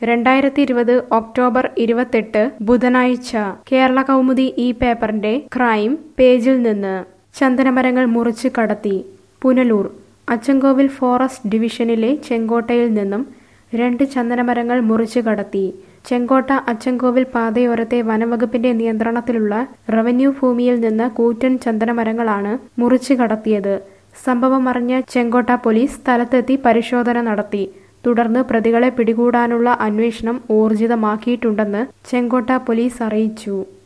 2020 October 28 ബുധനാഴ്ച കേരള കൗമുദി ഈ പേപ്പറിന്റെ ക്രൈം പേജിൽ നിന്ന് ചന്ദനമരങ്ങൾ മുറിച്ച് കടത്തി. പുനലൂർ അച്ചൻകോവിൽ ഫോറസ്റ്റ് ഡിവിഷനിലെ ചെങ്കോട്ടയിൽ നിന്നും 2 ചന്ദനമരങ്ങൾ മുറിച്ച് കടത്തി. ചെങ്കോട്ട അച്ചൻകോവിൽ പാതയോരത്തെ വനംവകുപ്പിന്റെ നിയന്ത്രണത്തിലുള്ള റവന്യൂ ഭൂമിയിൽ നിന്ന് കൂറ്റൻ ചന്ദനമരങ്ങളാണ് മുറിച്ച് കടത്തിയത്. സംഭവം അറിഞ്ഞ ചെങ്കോട്ട പോലീസ് സ്ഥലത്തെത്തി പരിശോധന നടത്തി. തുടർന്ന് പ്രതികളെ പിടികൂടാനുള്ള അന്വേഷണം ഊർജിതമാക്കിയിട്ടുണ്ടെന്ന് ചെങ്കോട്ട പോലീസ് അറിയിച്ചു.